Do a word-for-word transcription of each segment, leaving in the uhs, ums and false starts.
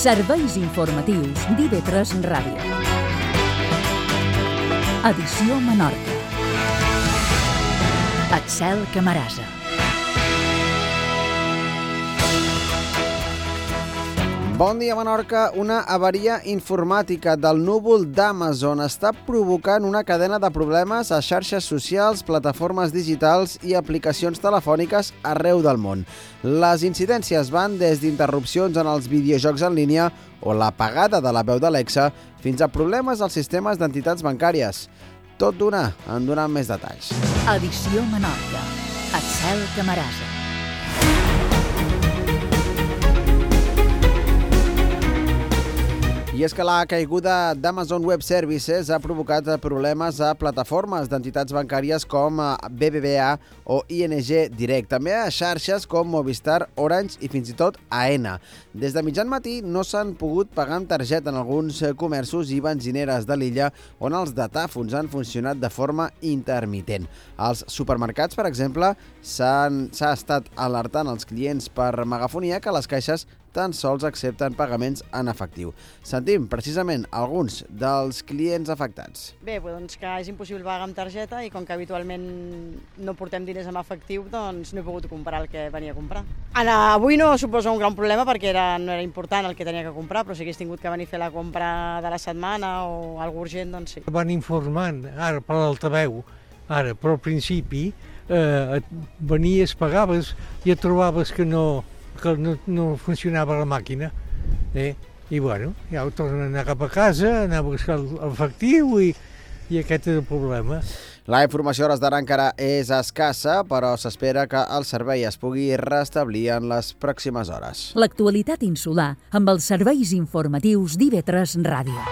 Serveis informatius d'I V tres Ràdio. Edició Menorca. Axel Camarasa. Bon dia, Menorca. Una avaria informàtica del núvol d'Amazon està provocant una cadena de problemes a xarxes socials, plataformes digitals i aplicacions telefòniques arreu del món. Les incidències van des d'interrupcions en els videojocs en línia o l'apagada de la veu d'Alexa fins a problemes als sistemes d'entitats bancàries. Tot d'una, en donant més detalls. Edició Menorca. Axel Camarasa. I és que la caiguda d'Amazon Web Services ha provocat problemes a plataformes d'entitats bancàries com B B V A o I N G Direct, també a xarxes com Movistar, Orange i fins i tot Aena. Des de mitjan matí no s'han pogut pagar amb targeta en alguns comerços i benzineres de l'illa on els datàfons han funcionat de forma intermitent. Als supermercats, per exemple, s'ha estat alertant els clients per megafonia que les caixes tan sols accepten pagaments en efectiu. Sentim precisament alguns dels clients afectats. Bé, doncs que és impossible pagar amb targeta i com que habitualment no portem diners en efectiu, doncs no he pogut comprar el que venia a comprar. Ara, avui no suposa un gran problema perquè era, no era important el que tenia que comprar, però si hagués tingut que venir a fer la compra de la setmana o alguna urgent, doncs sí. Van informant, ara per l'altaveu, ara, però al principi eh, venies, pagaves i et trobaves que no que no, no funcionava la màquina, eh? I bueno, ja ho tornen a anar cap a casa, anar a buscar l'efectiu i, i aquest és el problema. La informació a hores d'ara encara és escassa, però s'espera que el servei es pugui restablir en les pròximes hores. L'actualitat insular amb els serveis informatius d'I V tres Ràdio.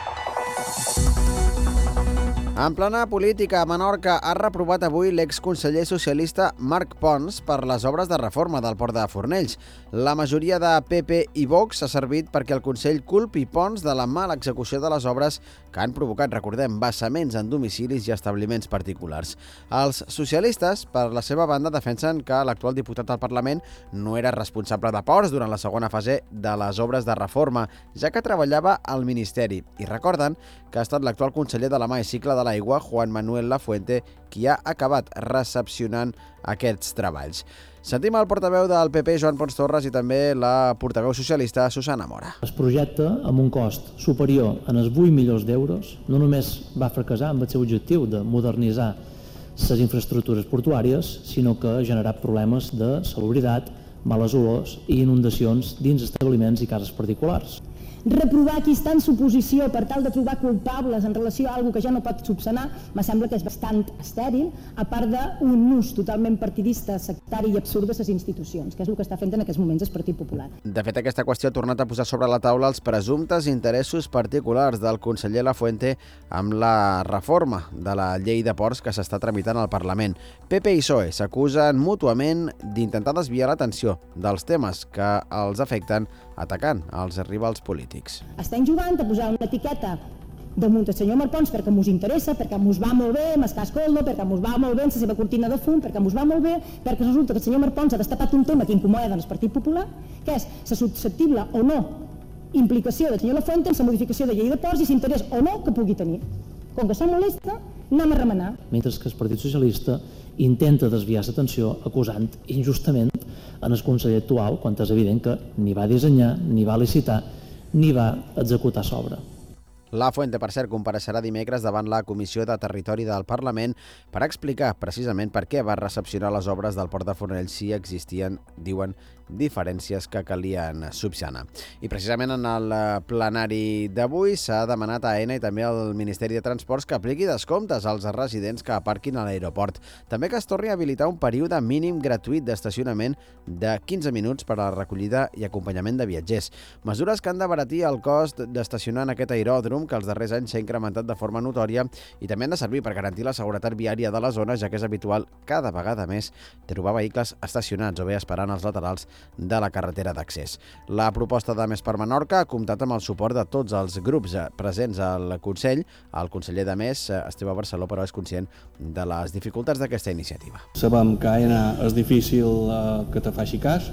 En plana política, Menorca ha reprovat avui l'exconseller socialista Marc Pons per les obres de reforma del port de Fornells. La majoria de P P i Vox ha servit perquè el Consell culpi Pons de la mala execució de les obres que han provocat, recordem, vessaments en domicilis i establiments particulars. Els socialistes, per la seva banda, defensen que l'actual diputat al Parlament no era responsable de ports durant la segona fase de les obres de reforma, ja que treballava al Ministeri. I recorden que ha estat l'actual conseller de la mà i cicle de l'aigua, Juan Manuel Lafuente, qui ha acabat recepcionant aquests treballs. Sentim el portaveu del P P, Joan Pons Torres, i també la portaveu socialista, Susana Mora. El projecte, amb un cost superior a els vuit milions d'euros, no només va fracassar amb el seu objectiu de modernitzar les infraestructures portuàries, sinó que ha generat problemes de salubritat, males olors i inundacions dins establiments i cases particulars. Reprovar qui està en suposició per tal de trobar culpables en relació a alguna que ja no pot subsanar, me sembla que és bastant estèril, a part d'un ús totalment partidista, sectari i absurd de les institucions, que és el que està fent en aquests moments el Partit Popular. De fet, aquesta qüestió ha tornat a posar sobre la taula els presumptes interessos particulars del conseller Lafuente amb la reforma de la llei de ports que s'està tramitant al Parlament. P P i P S O E s'acusen mútuament d'intentar desviar l'atenció dels temes que els afecten atacant els rivals polítics. Estem jugant a posar una etiqueta damunt el senyor Marc Pons perquè mos interessa, perquè mos va molt bé amb el cas Coldo, perquè mos va molt bé amb la seva cortina de fum, perquè mos va molt bé, perquè resulta que el senyor Marc Pons ha destapat un tema que incomoda el Partit Popular, que és la susceptible o no implicació del senyor Lafuente en la modificació de llei de ports i l'interès o no que pugui tenir. Com que això molesta, anem a remenar. Mentre que el Partit Socialista intenta desviar l'atenció acusant injustament en el conseller actual, quan és evident que ni va dissenyar, ni va licitar, ni va executar l'obra. Lafuente, per cert, compareixerà dimecres davant la Comissió de Territori del Parlament per explicar precisament per què va recepcionar les obres del port de Fornells si existien, diuen, diferències que calien subsanar. I precisament en el plenari d'avui s'ha demanat a Aena i també al Ministeri de Transports que apliqui descomptes als residents que aparquin a l'aeroport. També que es torni a habilitar un període mínim gratuït d'estacionament de quinze minuts per a la recollida i acompanyament de viatgers. Mesures que han d'abaratir el cost d'estacionar en aquest aeròdrom que els darrers anys s'ha incrementat de forma notòria i també han de servir per garantir la seguretat viària de la zona, ja que és habitual cada vegada més trobar vehicles estacionats o bé esperant als laterals de la carretera d'accés. La proposta de Més per Menorca ha comptat amb el suport de tots els grups presents al Consell. El conseller de Més, Esteve Barceló, però és conscient de les dificultats d'aquesta iniciativa. Sabem que Aena és difícil que te faci cas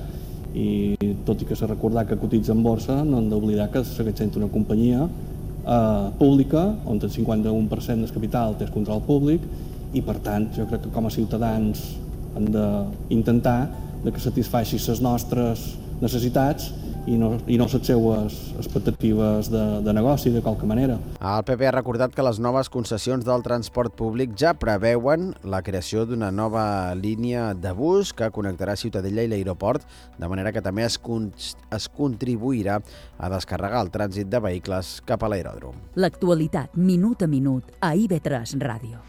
I tot i que s'ha recordat que cotitza en borsa, no hem d'oblidar que segueix sent una companyia eh, pública, on el cinquanta-u per cent del capital té el control públic, i per tant jo crec que com a ciutadans hem d'intentar que satisfaci les nostres necessitats i no, i no les seues expectatives de, de negoci, de qualque manera. El P P ha recordat que les noves concessions del transport públic ja preveuen la creació d'una nova línia de bus que connectarà Ciutadella i l'aeroport, de manera que també es, con es contribuirà a descarregar el trànsit de vehicles cap a l'aeròdrom. L'actualitat, minut a minut, a I V tres Ràdio.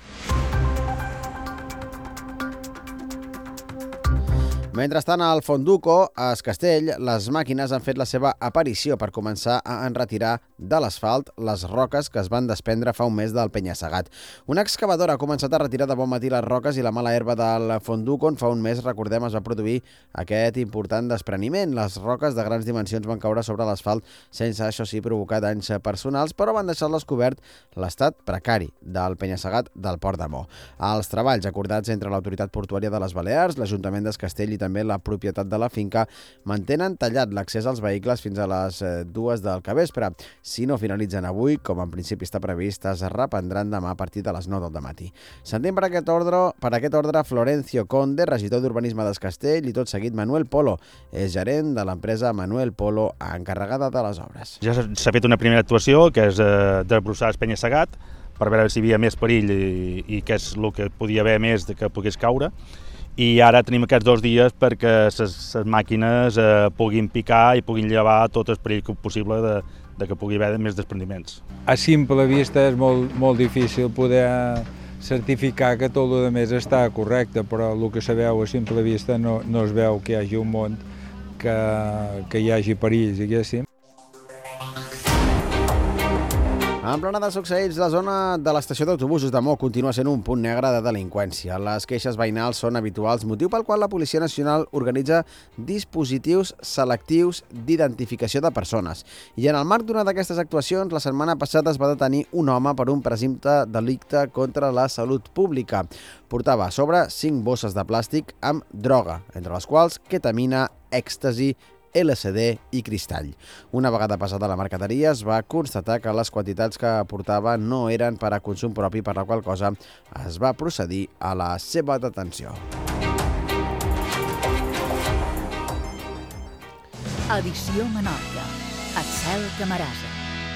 Mentrestant, al Fonduco, a Es Castell, les màquines han fet la seva aparició per començar a enretirar de l'asfalt les roques que es van desprendre fa un mes del penya-segat. Una excavadora ha començat a retirar de bon matí les roques i la mala herba del Fonduco, on fa un mes, recordem, es va produir aquest important despreniment. Les roques de grans dimensions van caure sobre l'asfalt sense, això sí, provocar danys personals, però van deixar al descobert l'estat precari del penya-segat del Port de Mo. Els treballs acordats entre l'Autoritat Portuària de les Balears, l'Ajuntament d'Es Castell i també la propietat de la finca mantenen tallat l'accés als vehicles fins a les dues del capvespre. Si no finalitzen avui, com en principi està previst, es reprendran demà a partir de les nou del matí. Sentim per aquest ordre, per aquest ordre Florencio Conde, regidor d'Urbanisme d'Es Castell, i tot seguit Manuel Polo, és gerent de l'empresa Manuel Polo, encarregada de les obres. Ja s'ha fet una primera actuació, que és eh, desbrossar el penya-segat, per veure si hi havia més perill i, i què és el que podia haver més de que pogués caure. I ara tenim aquests dos dies perquè les màquines eh, puguin picar i puguin llevar tot el perill possible de, de que pugui haver més desprendiments. A simple vista és molt, molt difícil poder certificar que tot el més està correcte, però el que se veu a simple vista no, no es veu que hi hagi un món que, que hi hagi perills, diguéssim. En plena de succeïts, la zona de l'estació d'autobusos de Mo continua sent un punt negre de delinqüència. Les queixes veïnals són habituals, motiu pel qual la Policia Nacional organitza dispositius selectius d'identificació de persones. I en el marc d'una d'aquestes actuacions, la setmana passada es va detenir un home per un presumpte delicte contra la salut pública. Portava a sobre cinc bosses de plàstic amb droga, entre les quals ketamina, èxtasi, L S D i cristall. Una vegada passada la mercaderia es va constatar que les quantitats que portava no eren per a consum propi, per la qual cosa es va procedir a la seva detenció. Edició Menorca. Axel Camarasa.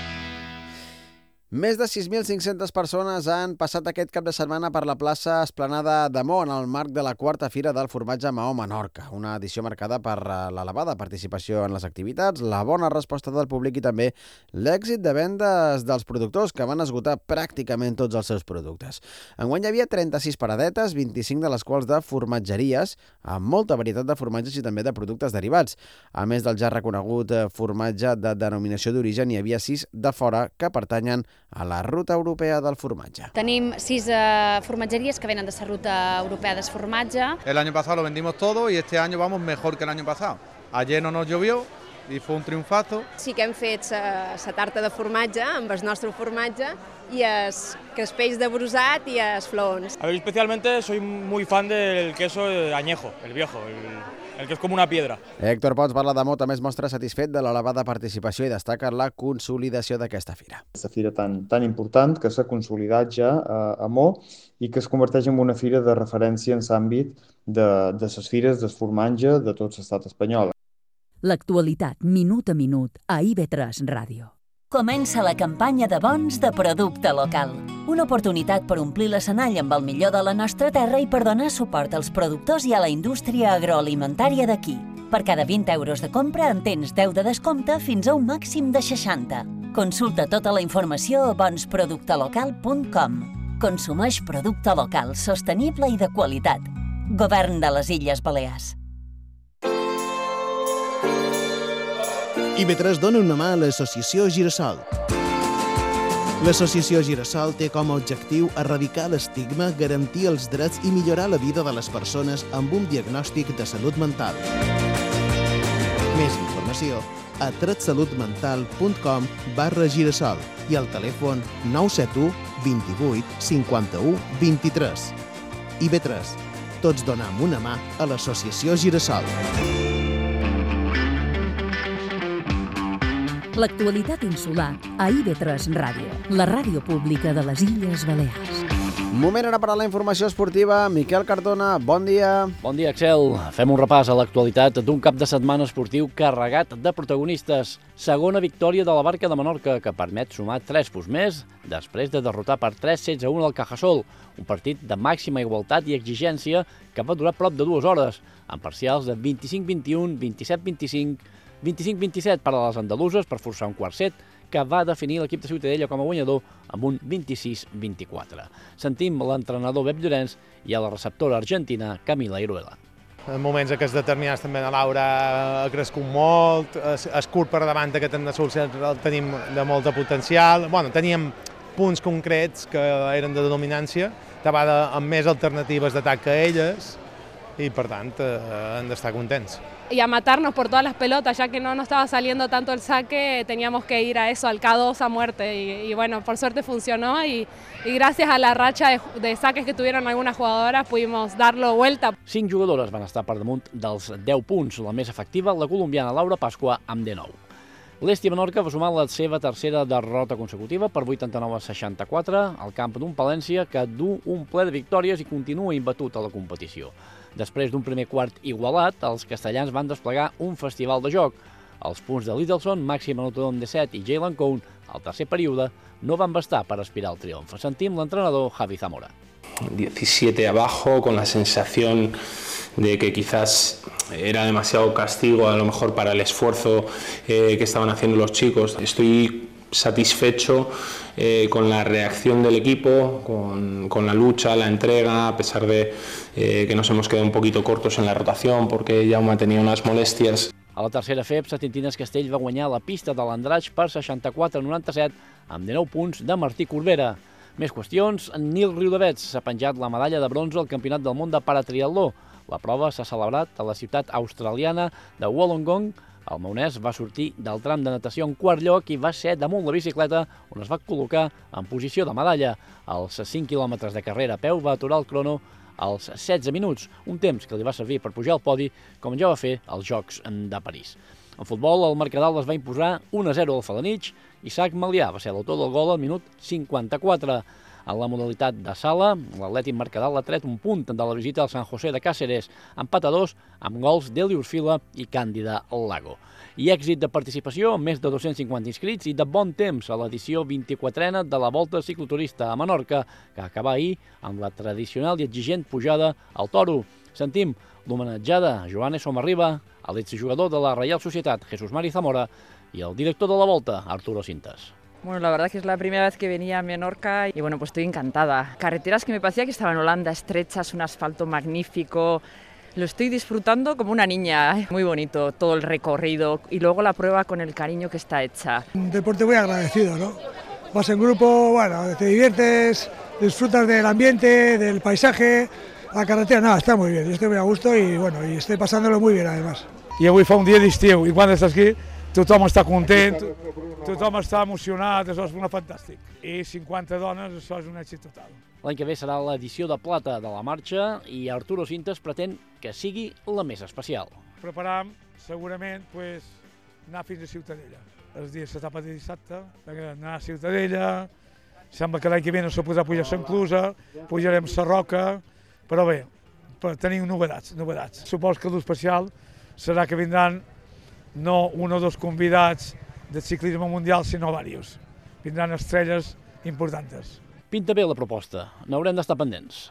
Més de sis mil cinc-centes persones han passat aquest cap de setmana per la plaça Esplanada de Mo en el marc de la quarta Fira del Formatge Mahó Menorca, una edició marcada per l'elevada participació en les activitats, la bona resposta del públic i també l'èxit de vendes dels productors, que van esgotar pràcticament tots els seus productes. Enguany hi havia trenta-sis paradetes, vint-i-cinc de les quals de formatgeries, amb molta varietat de formatges i també de productes derivats. A més del ja reconegut formatge de denominació d'origen, hi havia sis de fora que pertanyen a la ruta europea del formatge. Tenim sis uh, formatgeries que venen de la ruta europea del formatge. El año pasado lo vendimos todo y este año vamos mejor que el año pasado. Ayer no nos llovió i fue un triunfazo. Sí que hem fet la tarta de formatge amb el nostre formatge i els crespells de brosat i els florons. A ver, especialmente soy muy fan del queso añejo, el viejo, el, el que es como una piedra. Héctor Pons parla de Mo, també es mostra satisfet de l'elevada participació i destaca la consolidació d'aquesta fira. Aquesta fira tan, tan important que s'ha consolidat ja a, a Mo i que es converteix en una fira de referència en l'àmbit de, de les fires del formatge de tot l'estat espanyol. L'actualitat, minut a minut, a I V tres Ràdio. Comença la campanya de bons de producte local. Una oportunitat per omplir l'escenari amb el millor de la nostra terra i per donar suport als productors i a la indústria agroalimentària d'aquí. Per cada vint euros de compra en tens deu de descompte fins a un màxim de seixanta. Consulta tota la informació a bons producte local punt com. Consumeix producte local, sostenible i de qualitat. Govern de les Illes Balears. I V tres dona una mà a l'associació Girasol. L'associació Girasol té com a objectiu erradicar l'estigma, garantir els drets i millorar la vida de les persones amb un diagnòstic de salut mental. Més informació a tretsalutmental punt com barra girasol i al telèfon nou set u, vint-i-vuit, cinquanta-u, vint-i-tres. I V tres. Tots donem una mà a l'associació Girasol. L'actualitat insular a I V tres Ràdio, la ràdio pública de les Illes Balears. Moment ara per a la informació esportiva. Miquel Cardona, bon dia. Bon dia, Axel. Fem un repàs a l'actualitat d'un cap de setmana esportiu carregat de protagonistes. Segona victòria de la Barca de Menorca, que permet sumar tres punts més després de derrotar per tres setze a un al Cajasol, un partit de màxima igualtat i exigència que va durar prop de dues hores, amb parcials de vint-i-cinc vint i un, vint-i-set vint-i-cinc, vint-i-cinc vint-i-set per a les andaluses per forçar un quart set, que va definir l'equip de Ciutadella com a guanyador amb un vint-i-sis vint-i-quatre. Sentim l'entrenador Pep Llorenç i a la receptora argentina Camila Iruela. En moments aquests determinats també la Laura ha crescut molt, és curt per davant aquest en el tenim de molta potencial. Bueno, teníem punts concrets que eren de dominància, davant amb més alternatives d'atac que elles, i per tant eh, hem d'estar contents. Y a matarnos por todas las pelotas, ya que no nos estaba saliendo tanto el saque, teníamos que ir a eso, al K dos a muerte, y, y bueno, por suerte funcionó, y, y gracias a la racha de, de saques que tuvieron algunas jugadoras pudimos darlo vuelta. Cinc jugadores van estar per damunt dels deu punts, la més efectiva, la colombiana Laura Pasqua, amb dinou. L'Esti Menorca va sumar la seva tercera derrota consecutiva per vuitanta-nou a seixanta-quatre al camp d'un Palència que du un ple de victòries i continua imbatut a la competició. Després d'un primer quart igualat, els castellans van desplegar un festival de joc. Els punts de Littleson, màxim anotador amb disset, i Jalen Cohn, al tercer període, no van bastar per aspirar al triomf. Sentim l'entrenador Javi Zamora. diecisiete abajo, con la sensación de que quizás era demasiado castigo a lo mejor para el esfuerzo eh, que estaban haciendo los chicos. Estoy satisfecho eh, con la reacción del equipo, con, con la lucha, la entrega, a pesar de eh, que nos hemos quedado un poquito cortos en la rotación porque Jaume tenía unas molestias. A la tercera F E P, Setintines Castell va guanyar la pista de l'Andratx per seixanta-quatre a noranta-set amb dinou punts de Martí Corbera. Més qüestions, Nil Riudavets s'ha penjat la medalla de bronze al Campionat del Món de Paratriatló. La prova s'ha celebrat a la ciutat australiana de Wollongong. El maonès va sortir del tram de natació en quart lloc i va ser damunt la bicicleta on es va col·locar en posició de medalla. Als cinc quilòmetres de carrera a peu va aturar el crono als setze minuts, un temps que li va servir per pujar al podi, com ja va fer als Jocs de París. En futbol, el Mercadal es va imposar un a zero al Felanitx i Isaac Malià va ser l'autor del gol al minut cinquanta-quatre. En la modalitat de sala, l'Atlètic Mercadal ha tret un punt de la visita al San José de Càceres, empat a dos amb gols d'Elius Fila i Càndida Lago. I èxit de participació amb més de dos-cents cinquanta inscrits i de bon temps a l'edició vint-i-quatrena de la Volta Cicloturista a Menorca, que acaba ahir amb la tradicional i exigent pujada al Toro. Sentim l'homenatjada Joan Somarriba, l'exjugador de la Reial Societat, Jesús Mari Zamora, y el director de la Volta, Arturo Cintas. Bueno, la verdad que es la primera vez que venía a Menorca y bueno, pues estoy encantada. Carreteras que me parecía que estaban en Holanda, estrechas, un asfalto magnífico. Lo estoy disfrutando como una niña, ¿eh? Muy bonito todo el recorrido y luego la prueba con el cariño que está hecha. Un deporte muy agradecido, ¿no? Vas en grupo, bueno, te diviertes, disfrutas del ambiente, del paisaje. La carretera, nada, està molt bé, jo estic muy a gusto i bueno, y estoy pasándolo muy bien además. I avui fa un dia d'estiu i quan estàs aquí tothom està content, tothom està emocionat, això és una fantàstic. I cinquanta dones, això és un èxit total. L'any que ve serà l'edició de plata de la marxa i Arturo Cintas pretén que sigui la més especial. Preparam, segurament, pues, anar fins a Ciutadella. Els dies s'etapa de dissabte, anar a Ciutadella, sembla que l'any que ve no se podrà pujar a Sant Clusa, pujarem a Sarroca, però bé, tenim novetats, novetats. Suposo que l'especial serà que vindran no un o dos convidats de ciclisme mundial, sinó diversos. Vindran estrelles importants. Pinta bé la proposta, n'haurem d'estar pendents.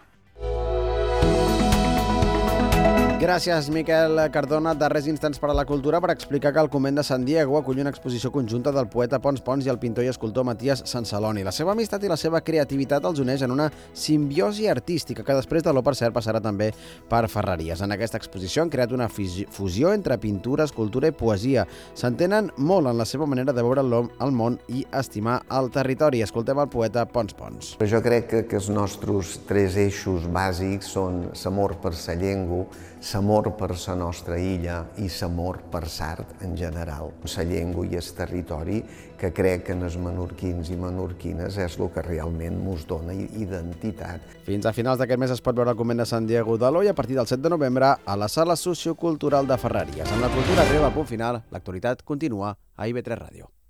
Gràcies, Miquel Cardona. Darrers instants per a la cultura per explicar que el Convent de San Diego acull una exposició conjunta del poeta Pons Pons i el pintor i escultor Matías Sansaloni. La seva amistat i la seva creativitat els uneix en una simbiosi artística que després de l'O, per cert, passarà també per Ferreries. En aquesta exposició han creat una fusió entre pintura, escultura i poesia. S'entenen molt en la seva manera de veure el món i estimar el territori. Escoltem el poeta Pons Pons. Jo crec que, que els nostres tres eixos bàsics són l'amor per la llengua, l'amor per la nostra illa i l'amor per l'art en general. La llengua i el territori, que crec que en els menorquins i menorquines és el que realment ens dona identitat. Fins a finals d'aquest mes es pot veure el Convent de San Diego d'Elo i a partir del set de novembre a la Sala Sociocultural de Ferreries. Amb la cultura arriba al punt final, l'actualitat continua a I V tres Ràdio.